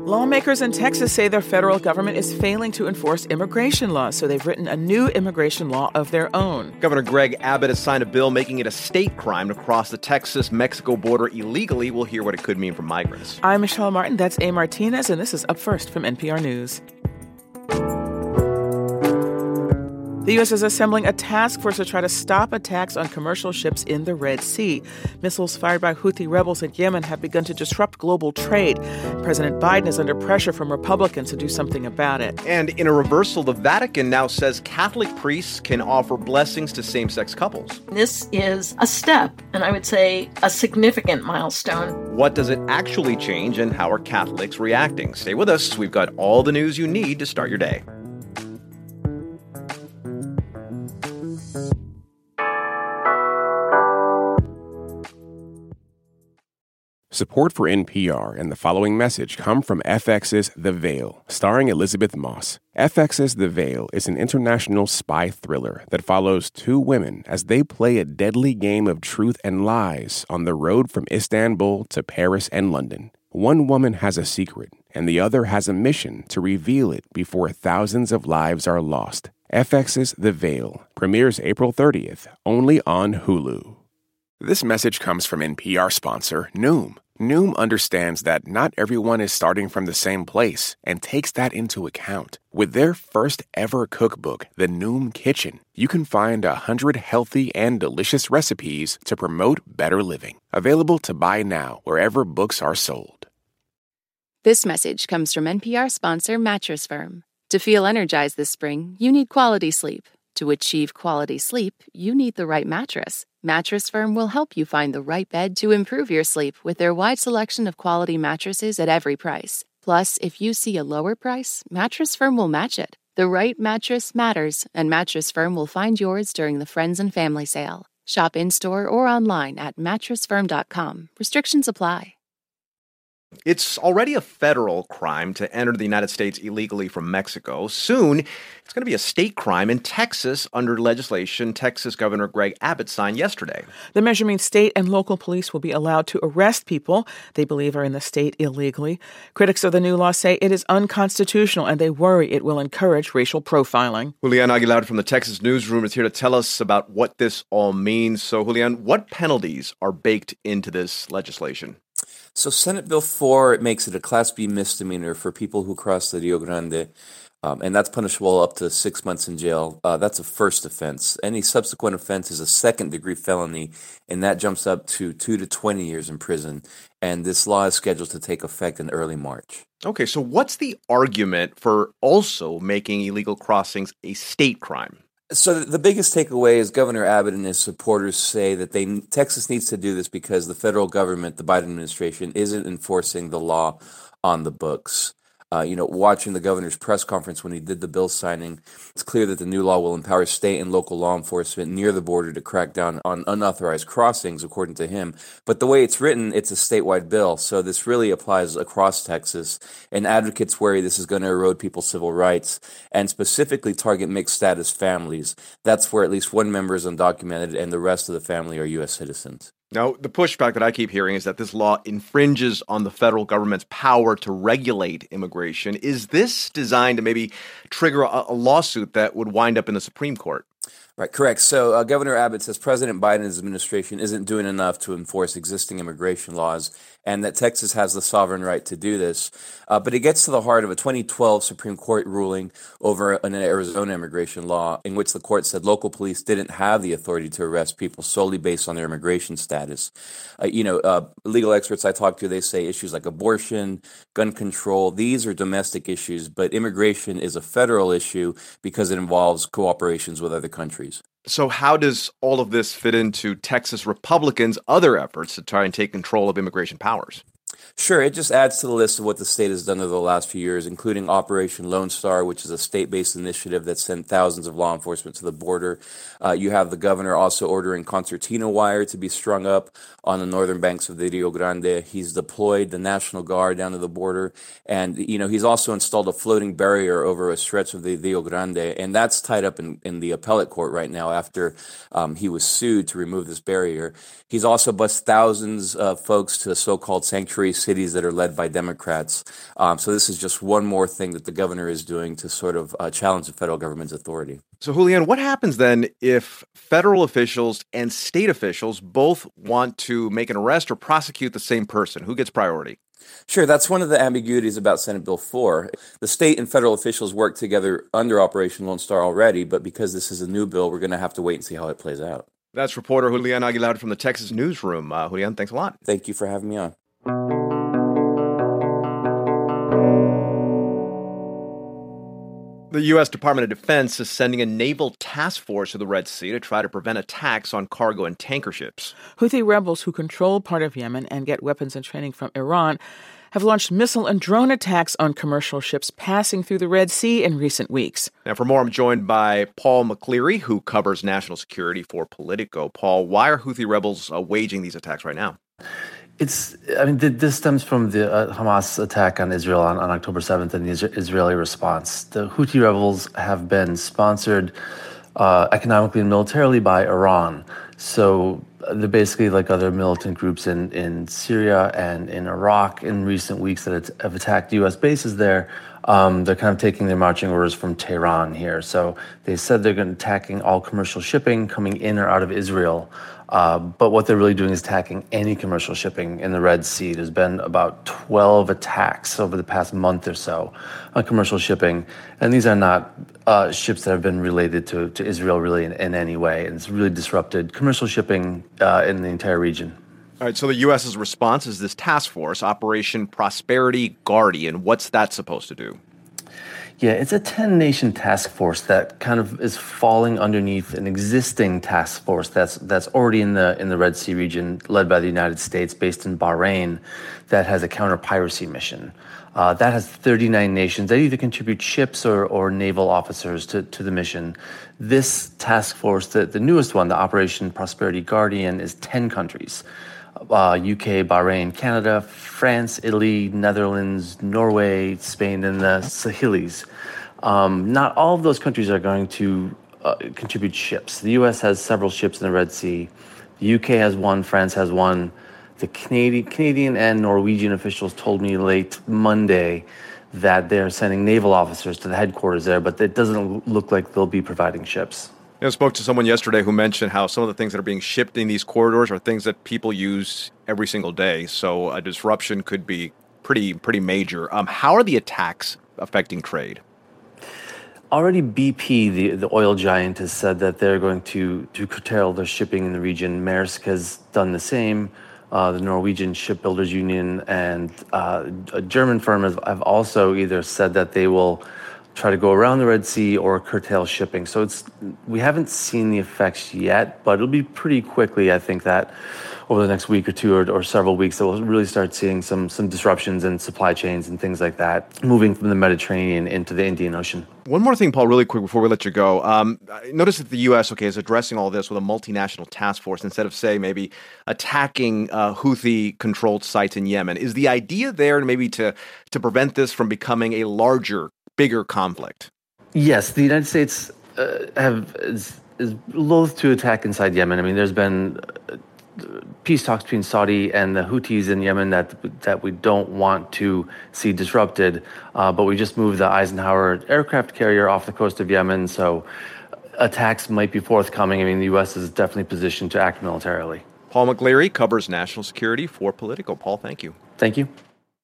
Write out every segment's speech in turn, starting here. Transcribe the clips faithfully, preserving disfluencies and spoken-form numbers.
Lawmakers in Texas say their federal government is failing to enforce immigration laws, so they've written a new immigration law of their own. Governor Greg Abbott has signed a bill making it a state crime to cross the Texas-Mexico border illegally. We'll hear what it could mean for migrants. I'm Michelle Martin. That's A. Martinez, and this is Up First from N P R News. The U S is assembling a task force to try to stop attacks on commercial ships in the Red Sea. Missiles fired by Houthi rebels in Yemen have begun to disrupt global trade. President Biden is under pressure from Republicans to do something about it. And in a reversal, the Vatican now says Catholic priests can offer blessings to same-sex couples. This is a step, and I would say a significant milestone. What does it actually change, and how are Catholics reacting? Stay with us. We've got all the news you need to start your day. Support for N P R and the following message come from F X's The Veil, starring Elizabeth Moss. F X's The Veil is an international spy thriller that follows two women as they play a deadly game of truth and lies on the road from Istanbul to Paris and London. One woman has a secret, and the other has a mission to reveal it before thousands of lives are lost. F X's The Veil premieres April thirtieth, only on Hulu. This message comes from N P R sponsor Noom. Noom understands that not everyone is starting from the same place and takes that into account. With their first ever cookbook, The Noom Kitchen, you can find a hundred healthy and delicious recipes to promote better living. Available to buy now wherever books are sold. This message comes from N P R sponsor Mattress Firm. To feel energized this spring, you need quality sleep. To achieve quality sleep, you need the right mattress. Mattress Firm will help you find the right bed to improve your sleep with their wide selection of quality mattresses at every price. Plus, if you see a lower price, Mattress Firm will match it. The right mattress matters, and Mattress Firm will find yours during the Friends and Family Sale. Shop in-store or online at mattress firm dot com. Restrictions apply. It's already a federal crime to enter the United States illegally from Mexico. Soon, it's going to be a state crime in Texas under legislation Texas Governor Greg Abbott signed yesterday. The measure means state and local police will be allowed to arrest people they believe are in the state illegally. Critics of the new law say it is unconstitutional, and they worry it will encourage racial profiling. Julian Aguilar from the Texas Newsroom is here to tell us about what this all means. So, Julian, what penalties are baked into this legislation? So Senate Bill four, it makes it a Class B misdemeanor for people who cross the Rio Grande, um, and that's punishable up to six months in jail. Uh, that's a first offense. Any subsequent offense is a second-degree felony, and that jumps up to two to twenty years in prison. And this law is scheduled to take effect in early March. Okay, so what's the argument for also making illegal crossings a state crime? So the biggest takeaway is Governor Abbott and his supporters say that they Texas needs to do this because the federal government, the Biden administration, isn't enforcing the law on the books. Uh, you know, watching the governor's press conference when he did the bill signing, it's clear that the new law will empower state and local law enforcement near the border to crack down on unauthorized crossings, according to him. But the way it's written, it's a statewide bill, so this really applies across Texas. And advocates worry this is going to erode people's civil rights and specifically target mixed status families. That's where at least one member is undocumented and the rest of the family are U S citizens. Now, the pushback that I keep hearing is that this law infringes on the federal government's power to regulate immigration. Is this designed to maybe trigger a, a lawsuit that would wind up in the Supreme Court? Right, correct. So uh, Governor Abbott says President Biden's administration isn't doing enough to enforce existing immigration laws and that Texas has the sovereign right to do this. Uh, but it gets to the heart of a twenty twelve Supreme Court ruling over an Arizona immigration law in which the court said local police didn't have the authority to arrest people solely based on their immigration status. Uh, you know, uh, legal experts I talk to, they say issues like abortion, gun control, these are domestic issues, but immigration is a federal issue because it involves cooperations with other countries. So how does all of this fit into Texas Republicans' other efforts to try and take control of immigration powers? Sure, it just adds to the list of what the state has done over the last few years, including Operation Lone Star, which is a state-based initiative that sent thousands of law enforcement to the border. Uh, you have the governor also ordering concertina wire to be strung up on the northern banks of the Rio Grande. He's deployed the National Guard down to the border, and you know he's also installed a floating barrier over a stretch of the Rio Grande, and that's tied up in, in the appellate court right now after um, he was sued to remove this barrier. He's also bused thousands of folks to so-called sanctuary three cities that are led by Democrats. Um, so this is just one more thing that the governor is doing to sort of uh, challenge the federal government's authority. So, Julian, what happens then if federal officials and state officials both want to make an arrest or prosecute the same person? Who gets priority? Sure, that's one of the ambiguities about Senate Bill four. The state and federal officials work together under Operation Lone Star already, but because this is a new bill, we're going to have to wait and see how it plays out. That's reporter Julian Aguilar from the Texas Newsroom. Uh, Julian, thanks a lot. Thank you for having me on. The U S Department of Defense is sending a naval task force to the Red Sea to try to prevent attacks on cargo and tanker ships. Houthi rebels who control part of Yemen and get weapons and training from Iran have launched missile and drone attacks on commercial ships passing through the Red Sea in recent weeks. Now, for more, I'm joined by Paul McCleary, who covers national security for Politico. Paul, why are Houthi rebels uh, waging these attacks right now? It's, I mean, this stems from the uh, Hamas attack on Israel on, on October seventh and the Israeli response. The Houthi rebels have been sponsored uh, economically and militarily by Iran. So they're basically like other militant groups in, in Syria and in Iraq in recent weeks that have attacked U S bases there. Um, they're kind of taking their marching orders from Tehran here. So they said they're going to attacking all commercial shipping coming in or out of Israel. Uh, but what they're really doing is attacking any commercial shipping in the Red Sea. There's been about twelve attacks over the past month or so on commercial shipping. And these are not uh, ships that have been related to, to Israel really in, in any way. And it's really disrupted commercial shipping uh, in the entire region. All right, so the U S's response is this task force, Operation Prosperity Guardian. What's that supposed to do? Yeah, it's a ten-nation task force that kind of is falling underneath an existing task force that's that's already in the in the Red Sea region, led by the United States, based in Bahrain, that has a counter-piracy mission. Uh, that has thirty-nine nations that either contribute ships or, or naval officers to, to the mission. This task force, the, the newest one, the Operation Prosperity Guardian, is ten countries. Uh, U K, Bahrain, Canada, France, Italy, Netherlands, Norway, Spain, and the Seychelles. Um, not all of those countries are going to uh, contribute ships. The U S has several ships in the Red Sea. The U K has one, France has one. The Canadian, Canadian and Norwegian officials told me late Monday that they're sending naval officers to the headquarters there, but it doesn't look like they'll be providing ships. I spoke to someone yesterday who mentioned how some of the things that are being shipped in these corridors are things that people use every single day. So a disruption could be pretty pretty major. Um, how are the attacks affecting trade? Already B P, the, the oil giant, has said that they're going to, to curtail their shipping in the region. Maersk has done the same. Uh, the Norwegian Shipbuilders Union and uh, a German firm have, have also either said that they will try to go around the Red Sea or curtail shipping. So it's we haven't seen the effects yet, but it'll be pretty quickly, I think, that over the next week or two or, or several weeks that we'll really start seeing some some disruptions in supply chains and things like that, moving from the Mediterranean into the Indian Ocean. One more thing, Paul, really quick before we let you go. Um, notice that the U S, okay, is addressing all this with a multinational task force instead of, say, maybe attacking uh, Houthi-controlled sites in Yemen. Is the idea there maybe to to prevent this from becoming a larger, bigger conflict? Yes, the United States uh, have is, is loath to attack inside Yemen. I mean, there's been uh, peace talks between Saudi and the Houthis in Yemen that that we don't want to see disrupted. Uh, but we just moved the Eisenhower aircraft carrier off the coast of Yemen, so attacks might be forthcoming. I mean, the U S is definitely positioned to act militarily. Paul McCleary covers national security for Politico. Paul, thank you. Thank you.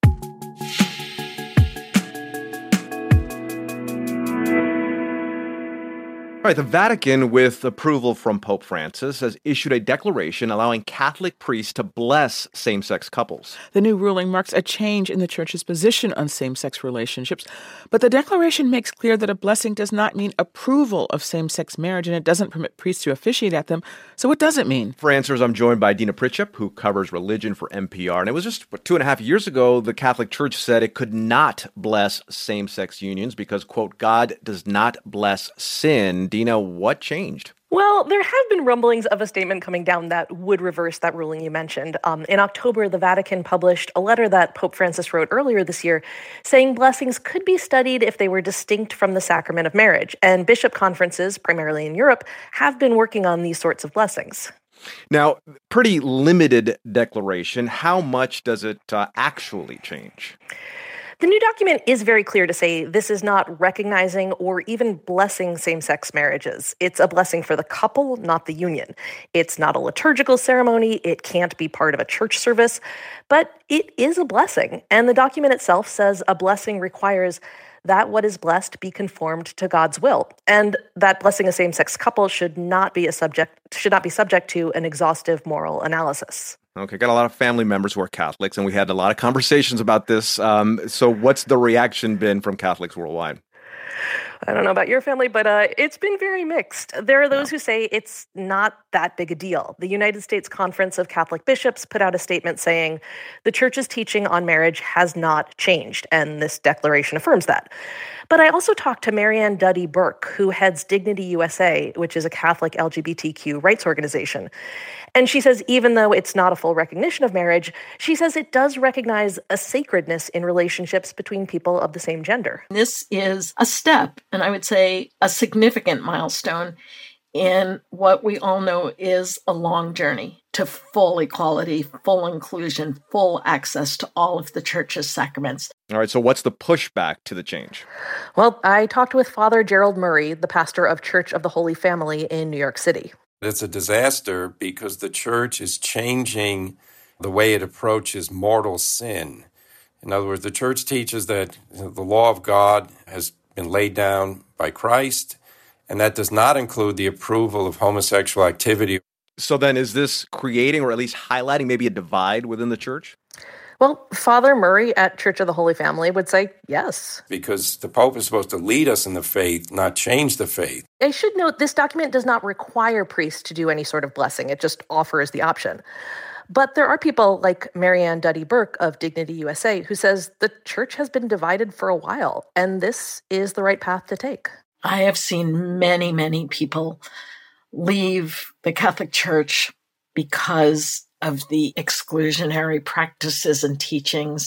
All right, the Vatican, with approval from Pope Francis, has issued a declaration allowing Catholic priests to bless same-sex couples. The new ruling marks a change in the Church's position on same-sex relationships, but the declaration makes clear that a blessing does not mean approval of same-sex marriage, and it doesn't permit priests to officiate at them. So what does it mean? For answers, I'm joined by Dina Pritchett, who covers religion for N P R. And it was just what, two and a half years ago, the Catholic Church said it could not bless same-sex unions because, quote, God does not bless sin. Dina, what changed? Well, there have been rumblings of a statement coming down that would reverse that ruling you mentioned. Um, in October, the Vatican published a letter that Pope Francis wrote earlier this year saying blessings could be studied if they were distinct from the sacrament of marriage. And bishop conferences, primarily in Europe, have been working on these sorts of blessings. Now, pretty limited declaration. How much does it uh, actually change? The new document is very clear to say this is not recognizing or even blessing same-sex marriages. It's a blessing for the couple, not the union. It's not a liturgical ceremony. It can't be part of a church service, but it is a blessing. And the document itself says a blessing requires that what is blessed be conformed to God's will, and that blessing a same-sex couple should not be a subject should not be subject to an exhaustive moral analysis. Okay, got a lot of family members who are Catholics, and we had a lot of conversations about this. Um, so what's the reaction been from Catholics worldwide? I don't know about your family, but uh, it's been very mixed. There are those who say it's not that big a deal. The United States Conference of Catholic Bishops put out a statement saying the church's teaching on marriage has not changed, and this declaration affirms that. But I also talked to Marianne Duddy Burke, who heads Dignity U S A, which is a Catholic L G B T Q rights organization. And she says even though it's not a full recognition of marriage, she says it does recognize a sacredness in relationships between people of the same gender. This is a step, and I would say a significant milestone in what we all know is a long journey to full equality, full inclusion, full access to all of the church's sacraments. All right, so what's the pushback to the change? Well, I talked with Father Gerald Murray, the pastor of Church of the Holy Family in New York City. It's a disaster because the church is changing the way it approaches mortal sin. In other words, the church teaches that the law of God has been laid down by Christ, and that does not include the approval of homosexual activity. So then is this creating or at least highlighting maybe a divide within the church? Well, Father Murray at Church of the Holy Family would say yes. Because the Pope is supposed to lead us in the faith, not change the faith. I should note this document does not require priests to do any sort of blessing. It just offers the option. But there are people like Marianne Duddy Burke of Dignity U S A who says the church has been divided for a while, and this is the right path to take. I have seen many, many people leave the Catholic Church because of the exclusionary practices and teachings.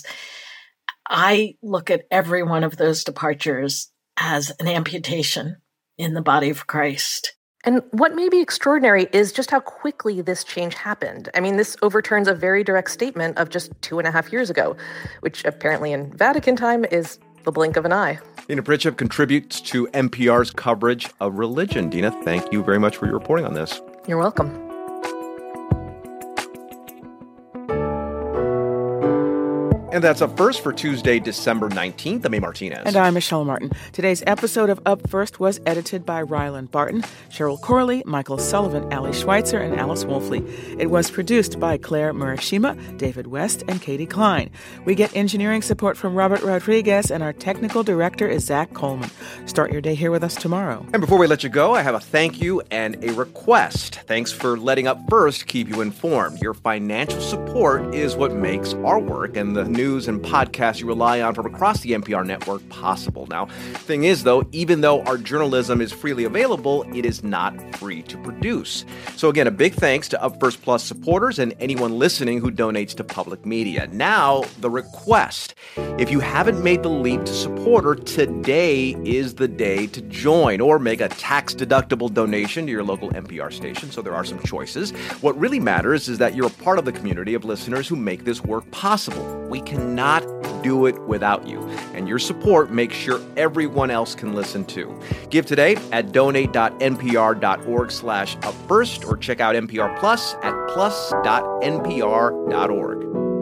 I look at every one of those departures as an amputation in the body of Christ. And what may be extraordinary is just how quickly this change happened. I mean, this overturns a very direct statement of just two and a half years ago, which apparently in Vatican time is the blink of an eye. Dina Pritchett contributes to N P R's coverage of religion. Dina, thank you very much for your reporting on this. You're welcome. And that's Up First for Tuesday, December nineteenth. I'm A. Martinez. And I'm Michelle Martin. Today's episode of Up First was edited by Ryland Barton, Cheryl Corley, Michael Sullivan, Ali Schweitzer, and Alice Wolfley. It was produced by Claire Murashima, David West, and Katie Klein. We get engineering support from Robert Rodriguez, and our technical director is Zach Coleman. Start your day here with us tomorrow. And before we let you go, I have a thank you and a request. Thanks for letting Up First keep you informed. Your financial support is what makes our work and the news and podcasts you rely on from across the N P R network possible. Now, thing is, though, even though our journalism is freely available, it is not free to produce. So again, a big thanks to Up First Plus supporters and anyone listening who donates to public media. Now, the request. If you haven't made the leap to supporter, today is the day to join or make a tax-deductible donation to your local N P R station. So there are some choices. What really matters is that you're a part of the community of listeners who make this work possible. We cannot do it without you, and your support makes sure everyone else can listen too. Give today at donate.npr.org slash upfirst or check out N P R Plus at plus dot n p r dot org.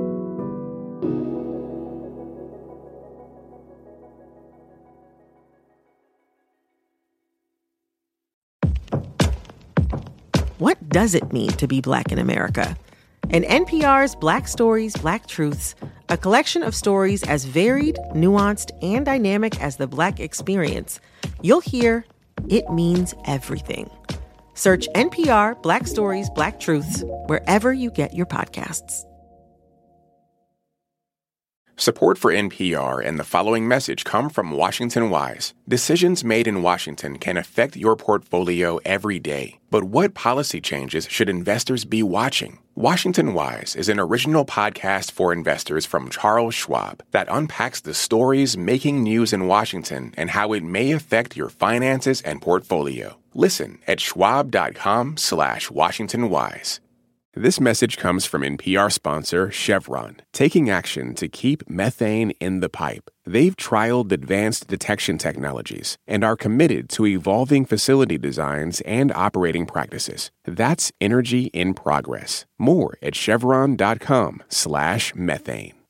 What does it mean to be Black in America? In N P R's Black Stories, Black Truths, a collection of stories as varied, nuanced, and dynamic as the Black experience, you'll hear it means everything. Search N P R Black Stories, Black Truths wherever you get your podcasts. Support for N P R and the following message come from Washington Wise. Decisions made in Washington can affect your portfolio every day. But what policy changes should investors be watching? Washington Wise is an original podcast for investors from Charles Schwab that unpacks the stories making news in Washington and how it may affect your finances and portfolio. Listen at schwab.com slash Washington Wise. This message comes from N P R sponsor Chevron, taking action to keep methane in the pipe. They've trialed advanced detection technologies and are committed to evolving facility designs and operating practices. That's energy in progress. More at chevron.com slash methane.